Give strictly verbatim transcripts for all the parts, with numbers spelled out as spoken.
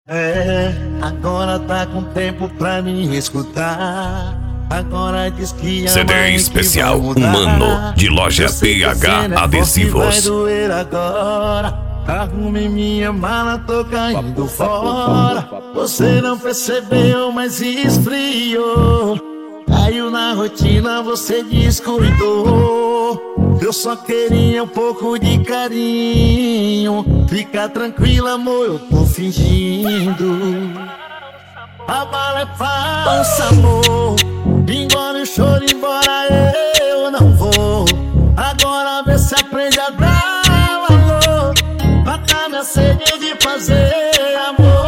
É, agora tá com tempo pra me escutar. Agora diz que C D especial Humano de loja P H Adesivos. Vai doer agora. Arrume minha mala, tô caindo fora. Você não percebeu, mas esfriou. Caiu na rotina, você descuidou. Eu só queria um pouco de carinho. Fica tranquila, amor, eu tô fingindo. A bala é falsa, amor. Engole o choro, embora eu não vou. Agora vê se aprende a dar valor. Mata minha sede de fazer amor.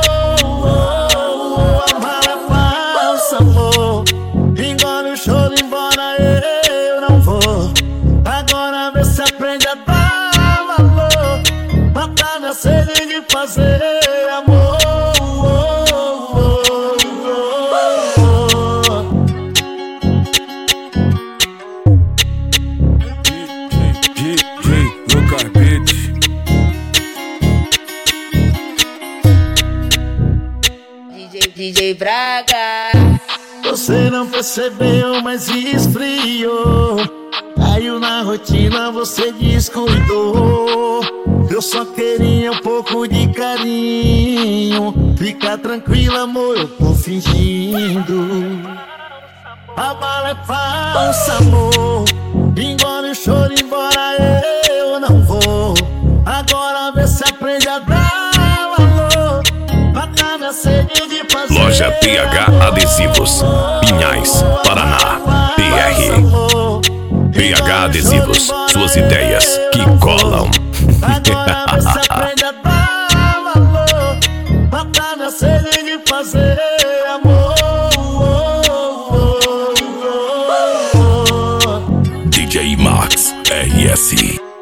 A bala é falsa, amor. Engole o choro, embora eu não vou. Agora vê se aprende a dar valor. Mata minha sede de fazer amor. D J Braga. Você não percebeu, mas esfriou. Caiu na rotina, você descuidou. Eu só queria um pouco de carinho. Fica tranquila, amor, eu tô fingindo. A bala é falsa, amor. Engole o choro, embora eu não vou. Agora vê se aprende a dar valor. Mata minha sede de fazer Loja P H Adesivos, Pinhais, Paraná, P R. P H Adesivos, suas ideias que colam. Agora vê se aprende a dar valor. Mata minha sede de fazer amor. D J Max R S.